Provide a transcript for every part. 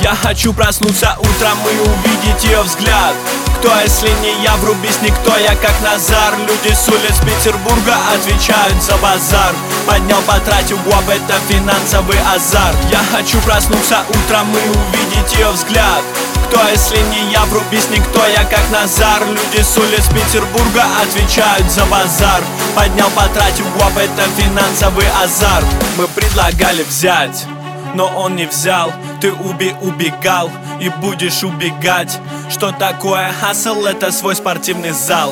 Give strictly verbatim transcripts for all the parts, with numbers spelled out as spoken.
Я хочу проснуться утром и увидеть ее взгляд. Кто, если не я, врубись никто, я как Назар. Люди с улиц Петербурга отвечают за базар. Поднял, потратил гоп, это финансовый азарт. Я хочу проснуться утром и увидеть ее взгляд. Кто, если не я, врубись никто, я как Назар. Люди с улиц Петербурга отвечают за базар. Поднял, потратил гоп, это финансовый азарт. Мы предлагали взять, но он не взял. Ты уби убегал и будешь убегать. Что такое хасл? Это свой спортивный зал.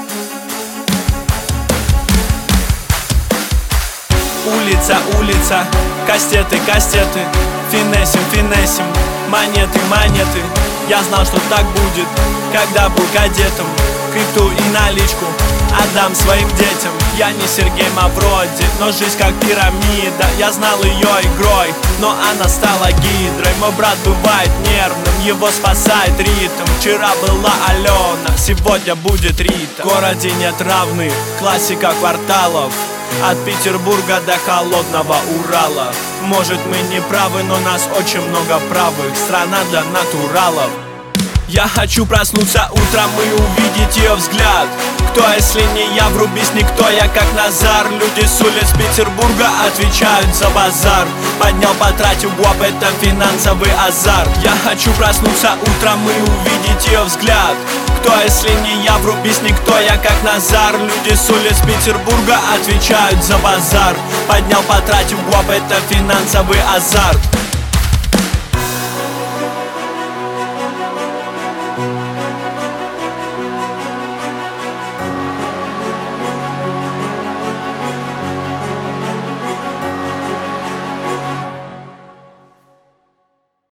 Улица, улица, кастеты, кастеты, финесим, финесим, монеты, монеты. Я знал, что так будет, когда был кадетом. Крипту и наличку отдам своим детям. Я не Сергей Мавроди, но жизнь как пирамида. Я знал ее игрой, но она стала гидрой. Мой брат бывает нервным, его спасает ритм. Вчера была Алена, сегодня будет Рита. В городе нет равных, классика кварталов. От Петербурга до холодного Урала. Может, мы не правы, но нас очень много правых. Страна для натуралов. Я хочу проснуться утром и увидеть ее взгляд. Кто, если не я, врубись никто, я как Назар. Люди с улиц Петербурга отвечают за базар. Поднял, потратил гоп, это финансовый азарт. Я хочу проснуться утром и увидеть ее взгляд. Кто, если не я, врубись никто, я как Назар. Люди с улиц Петербурга отвечают за базар. Поднял, потратил гоп, это финансовый азарт.